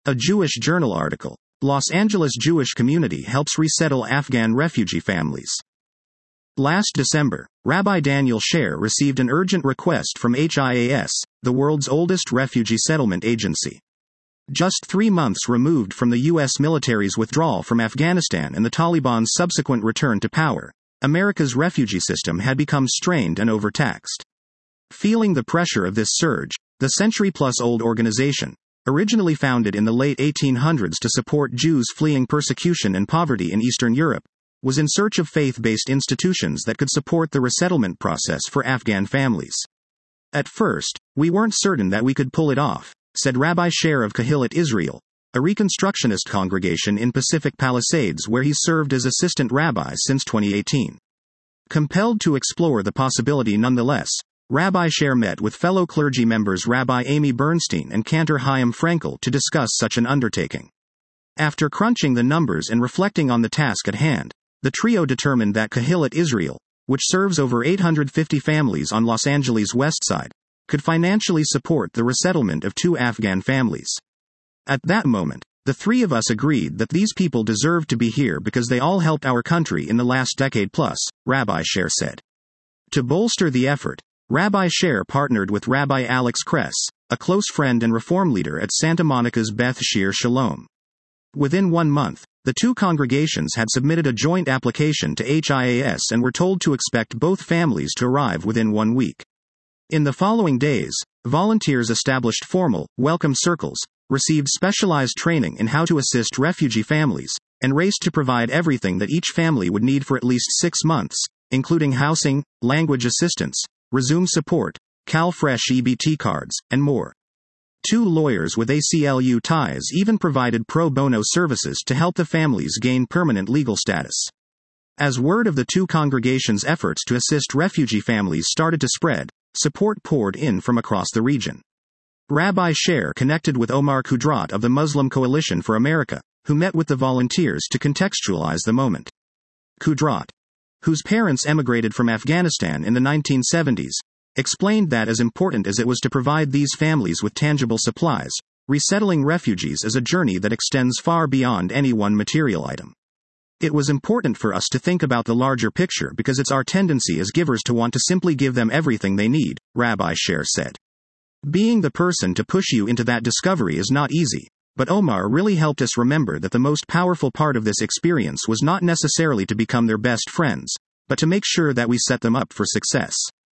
A Jewish Journal article. Los Angeles Jewish community helps resettle Afghan refugee families. Last December, Rabbi Daniel Sher received an urgent request from HIAS, the world's oldest refugee settlement agency. Just 3 months removed from the U.S. military's withdrawal from Afghanistan and the Taliban's subsequent return to power, America's refugee system had become strained and overtaxed. Feeling the pressure of this surge, the century-plus-old organization, originally founded in the late 1800s to support Jews fleeing persecution and poverty in Eastern Europe, was in search of faith-based institutions that could support the resettlement process for Afghan families. At first, we weren't certain that we could pull it off, said Rabbi Sher of Kehillat Israel, a Reconstructionist congregation in Pacific Palisades where he served as assistant rabbi since 2018. Compelled to explore the possibility nonetheless, Rabbi Sher met with fellow clergy members Rabbi Amy Bernstein and Cantor Chaim Frankel to discuss such an undertaking. After crunching the numbers and reflecting on the task at hand, the trio determined that Kehillat Israel, which serves over 850 families on Los Angeles' west side, could financially support the resettlement of 2 Afghan families. At that moment, the 3 of us agreed that these people deserved to be here because they all helped our country in the last decade plus, Rabbi Sher said. To bolster the effort, Rabbi Sher partnered with Rabbi Alex Kress, a close friend and reform leader at Santa Monica's Beth Shir Shalom. Within 1 month, the 2 congregations had submitted a joint application to HIAS and were told to expect both families to arrive within 1 week. In the following days, volunteers established formal, welcome circles, received specialized training in how to assist refugee families, and raced to provide everything that each family would need for at least 6 months, including housing, language assistance, resume support, CalFresh EBT cards, and more. 2 lawyers with ACLU ties even provided pro bono services to help the families gain permanent legal status. As word of the 2 congregations' efforts to assist refugee families started to spread, support poured in from across the region. Rabbi Sher connected with Omar Kudrat of the Muslim Coalition for America, who met with the volunteers to contextualize the moment. Kudrat, whose parents emigrated from Afghanistan in the 1970s, explained that as important as it was to provide these families with tangible supplies, resettling refugees is a journey that extends far beyond any one material item. It was important for us to think about the larger picture because it's our tendency as givers to want to simply give them everything they need, Rabbi Sher said. Being the person to push you into that discovery is not easy, but Omar really helped us remember that the most powerful part of this experience was not necessarily to become their best friends, but to make sure that we set them up for success.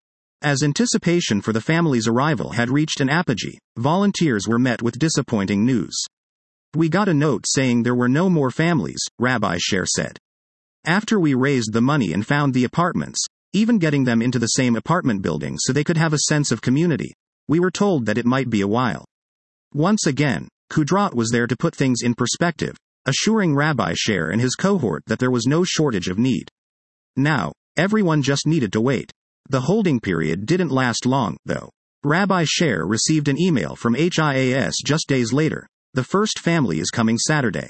As anticipation for the family's arrival had reached an apogee, volunteers were met with disappointing news. We got a note saying there were no more families, Rabbi Sher said. After we raised the money and found the apartments, even getting them into the same apartment building so they could have a sense of community, we were told that it might be a while. Once again, Kudrat was there to put things in perspective, assuring Rabbi Sher and his cohort that there was no shortage of need. Now, everyone just needed to wait. The holding period didn't last long, though. Rabbi Sher received an email from HIAS just days later. The first family is coming Saturday.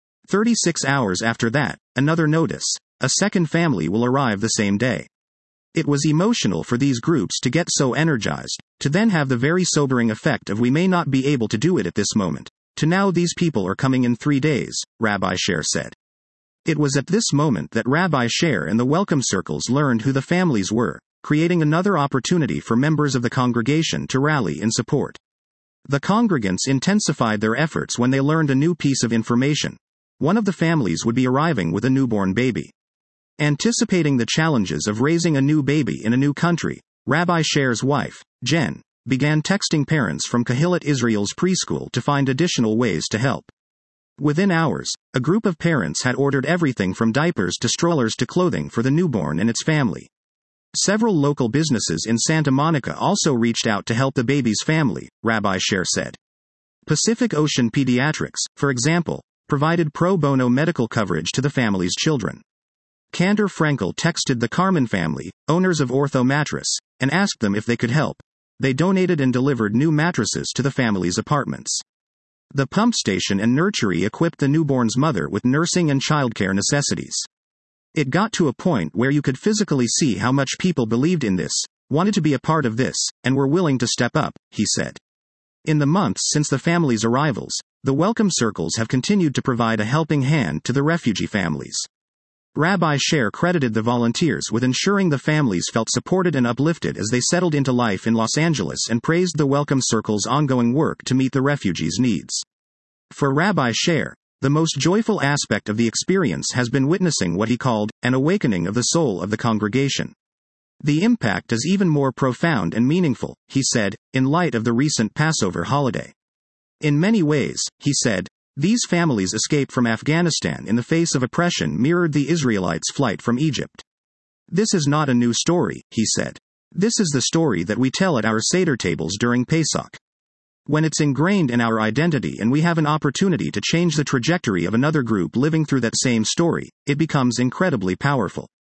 36 hours after that, another notice. A second family will arrive the same day. It was emotional for these groups to get so energized, to then have the very sobering effect of we may not be able to do it at this moment, to now these people are coming in 3 days, Rabbi Sher said. It was at this moment that Rabbi Sher and the welcome circles learned who the families were, creating another opportunity for members of the congregation to rally in support. The congregants intensified their efforts when they learned a new piece of information. One of the families would be arriving with a newborn baby. Anticipating the challenges of raising a new baby in a new country, Rabbi Sher's wife, Jen, began texting parents from Kehillat Israel's preschool to find additional ways to help. Within hours, a group of parents had ordered everything from diapers to strollers to clothing for the newborn and its family. Several local businesses in Santa Monica also reached out to help the baby's family, Rabbi Sher said. Pacific Ocean Pediatrics, for example, provided pro bono medical coverage to the family's children. Cantor Frankel texted the Carmen family, owners of Ortho Mattress, and asked them if they could help. They donated and delivered new mattresses to the family's apartments. The pump station and nursery equipped the newborn's mother with nursing and childcare necessities. It got to a point where you could physically see how much people believed in this, wanted to be a part of this, and were willing to step up, he said. In the months since the family's arrivals, the Welcome Circles have continued to provide a helping hand to the refugee families. Rabbi Sher credited the volunteers with ensuring the families felt supported and uplifted as they settled into life in Los Angeles and praised the Welcome Circle's ongoing work to meet the refugees' needs. For Rabbi Sher, the most joyful aspect of the experience has been witnessing what he called an awakening of the soul of the congregation. The impact is even more profound and meaningful, he said, in light of the recent Passover holiday. In many ways, he said, these families' escape from Afghanistan in the face of oppression mirrored the Israelites' flight from Egypt. This is not a new story, he said. This is the story that we tell at our Seder tables during Pesach. When it's ingrained in our identity and we have an opportunity to change the trajectory of another group living through that same story, it becomes incredibly powerful.